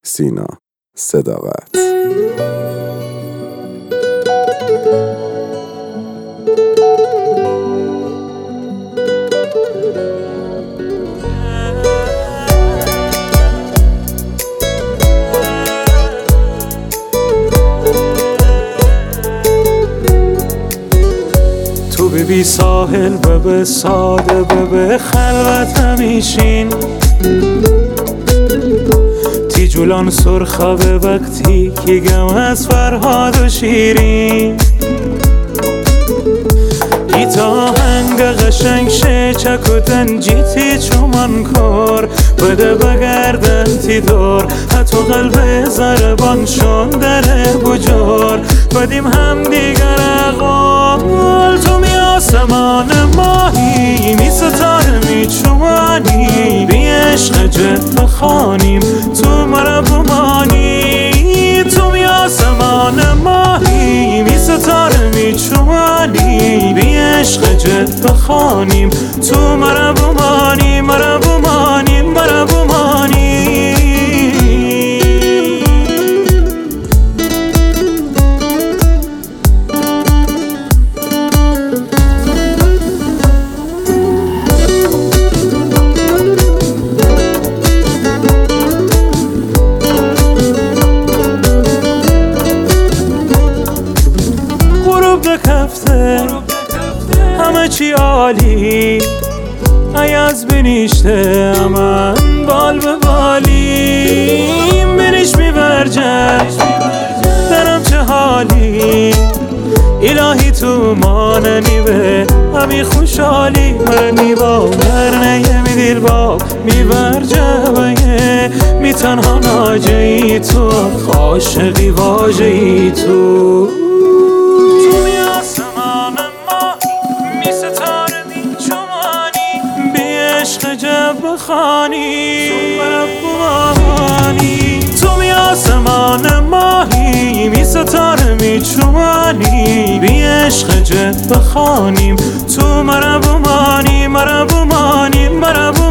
سینا صداقت. تو بی ساحل به ساده به خلوت همیشین تی جولان سرخا به وقتی که گم از فرهاد و شیرین ایتا هنگ قشنگ چک و دنجیتی چومان کار بده بگردن تی دار حتی قلب زربان شون دره بجار بدیم هم دیگر اقوال تو می آسمان ماهی می ستاره می چومانی بی عشق جد بخانیم تو مرا بمانی تو می آسمان ماهی می ستاره می چومانی بی عشق جد بخانیم تو مرا بمانی مرا بمانی مرا بمانی. کفته همه چی عالی ای از بینیشته من بال به بالیم بینیش میبرجه درم چه حالی الهی تو ماننی به همی خوشحالی مرنی با مرنه می دیل با میبرجه بایه می تنها ناجهی تو عاشقی واجهی تو بخانی تو می آسمان ماهی می ستاره می چومانی بی عشق جد بخانیم تو مرا بمانی مرا بمانی مرا بمانی.